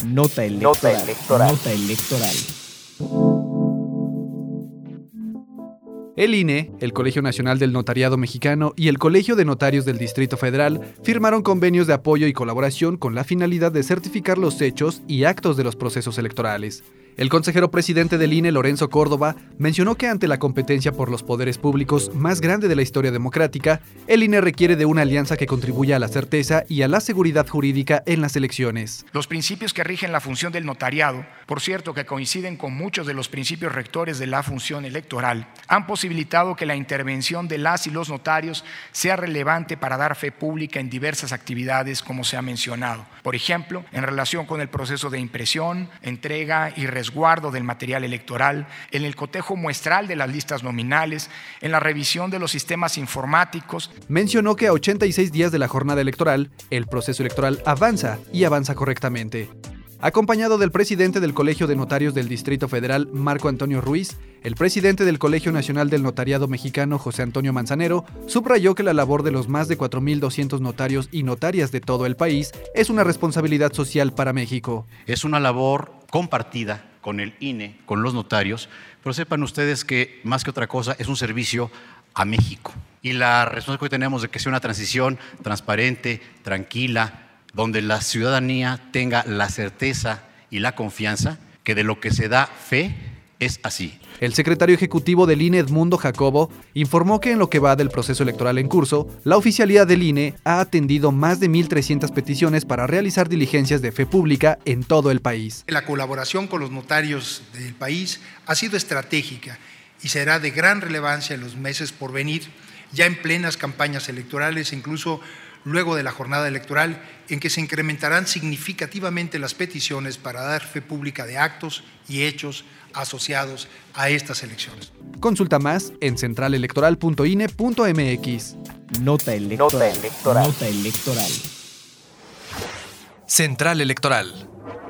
Nota electoral. Nota electoral. El INE, el Colegio Nacional del Notariado Mexicano y el Colegio de Notarios del Distrito Federal firmaron convenios de apoyo y colaboración con la finalidad de certificar los hechos y actos de los procesos electorales. El consejero presidente del INE, Lorenzo Córdoba, mencionó que ante la competencia por los poderes públicos más grande de la historia democrática, el INE requiere de una alianza que contribuya a la certeza y a la seguridad jurídica en las elecciones. Los principios que rigen la función del notariado, por cierto que coinciden con muchos de los principios rectores de la función electoral, han posibilitado que la intervención de las y los notarios sea relevante para dar fe pública en diversas actividades, como se ha mencionado. Por ejemplo, en relación con el proceso de impresión, entrega y resguardo del material electoral, en el cotejo muestral de las listas nominales, en la revisión de los sistemas informáticos. Mencionó que a 86 días de la jornada electoral, el proceso electoral avanza y avanza correctamente. Acompañado del presidente del Colegio de Notarios del Distrito Federal, Marco Antonio Ruiz, el presidente del Colegio Nacional del Notariado Mexicano, José Antonio Manzanero, subrayó que la labor de los más de 4,200 notarios y notarias de todo el país es una responsabilidad social para México. Es una labor compartida con el INE, con los notarios, pero sepan ustedes que más que otra cosa es un servicio a México. Y la responsabilidad que tenemos de que sea una transición transparente, tranquila, donde la ciudadanía tenga la certeza y la confianza que de lo que se da fe es así. El secretario ejecutivo del INE, Edmundo Jacobo, informó que en lo que va del proceso electoral en curso, la oficialía del INE ha atendido más de 1,300 peticiones para realizar diligencias de fe pública en todo el país. La colaboración con los notarios del país ha sido estratégica y será de gran relevancia en los meses por venir, ya en plenas campañas electorales, incluso luego de la jornada electoral, en que se incrementarán significativamente las peticiones para dar fe pública de actos y hechos asociados a estas elecciones. Consulta más en centralelectoral.ine.mx. Nota electoral. Nota electoral. Central Electoral.